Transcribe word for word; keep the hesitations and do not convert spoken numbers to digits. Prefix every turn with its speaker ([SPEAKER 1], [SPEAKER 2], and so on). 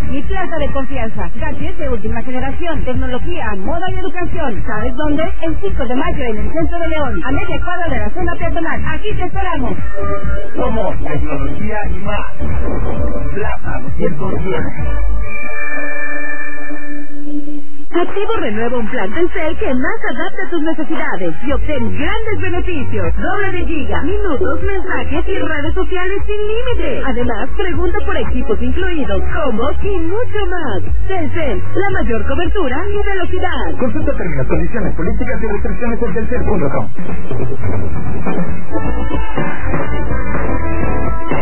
[SPEAKER 1] Mi plaza de confianza. Gadgets de última generación. Tecnología, moda y educación. ¿Sabes dónde? El cinco de mayo en el centro de León. A media cuadra de la zona peatonal. Aquí te esperamos.
[SPEAKER 2] Somos tecnología y más. Plaza doscientos diez.
[SPEAKER 3] Activo renueva un plan Telcel que más adapta a tus necesidades y obtén grandes beneficios. Doble de giga, minutos, mensajes y redes sociales sin límite. Además, pregunta por equipos incluidos, combos y mucho más. Telcel, la mayor cobertura y velocidad.
[SPEAKER 2] Consulta términos, condiciones, políticas y restricciones en telcel punto com.